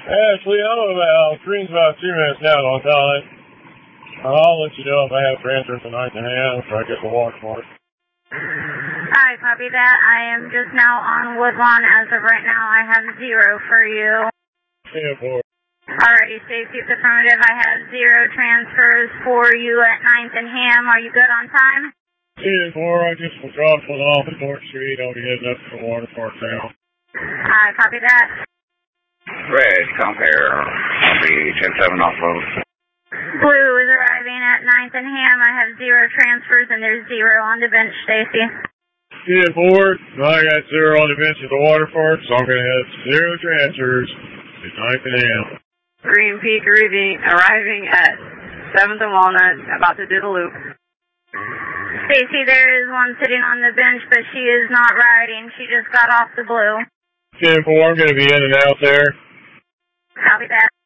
Ashley, I'm about, screen's about 2 minutes now on time. I'll let you know if I have transfers tonight in hand if I get the water for it. Alright, copy that. I am just now on Woodlawn. As of right now, I have 0 for you. 10-4. Alrighty, safety affirmative. I have 0 transfers for you at 9th and Ham. Are you good on time? 10-4, I just was dropping off at North Street. I'll be heading up to the water park now. Alright, copy that. Red, compare. I'll be 10-7 offload. Blue is arriving at 9th and Ham. I have 0 transfers and there's 0 on the bench, Stacy. 10-4, I got 0 on the bench at the water park, so I'm going to have 0 transfers at 9th and Ham. Green Peak arriving at 7th and Walnut, about to do the loop. Stacy, there is one sitting on the bench, but she is not riding. She just got off the blue. 10-4, I'm going to be in and out there. Copy that.